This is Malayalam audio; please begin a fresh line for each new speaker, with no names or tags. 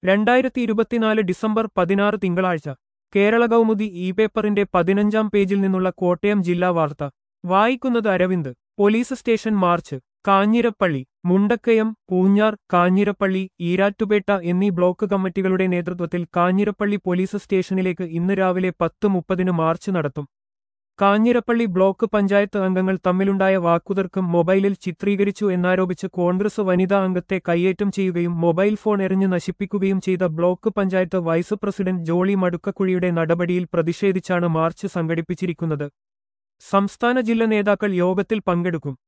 2024 ഡിസംബർ 16 തിങ്കളാഴ്ച കേരള കൗമുദി ഈ പേപ്പറിന്റെ 15-ാം പേജിൽ നിന്നുള്ള കോട്ടയം ജില്ലാ വാർത്ത വായിക്കുന്നത് Aravind. Police station march. Kanjirappally. Mundakayam, Poonjar, Kanjirappally, Erattupetta എന്നീ ബ്ലോക്ക് കമ്മിറ്റികളുടെ നേതൃത്വത്തിൽ കാഞ്ഞിരപ്പള്ളി പോലീസ് സ്റ്റേഷനിലേക്ക് ഇന്ന് രാവിലെ 10:30 മാർച്ച് നടത്തും. കാഞ്ഞിരപ്പള്ളി ബ്ലോക്ക് പഞ്ചായത്ത് അംഗങ്ങൾ തമ്മിലുണ്ടായ വാക്കുതർക്കം മൊബൈലിൽ ചിത്രീകരിച്ചു എന്നാരോപിച്ച് കോൺഗ്രസ് വനിതാ അംഗത്തെ കയ്യേറ്റം ചെയ്യുകയും മൊബൈൽ ഫോൺ എറിഞ്ഞ് നശിപ്പിക്കുകയും ചെയ്ത block panchayat vice president Jolly മടുക്കക്കുഴിയുടെ നടപടിയിൽ പ്രതിഷേധിച്ചാണ് മാർച്ച് സംഘടിപ്പിച്ചിരിക്കുന്നത്. സംസ്ഥാന ജില്ലാ നേതാക്കൾ യോഗത്തിൽ പങ്കെടുക്കും.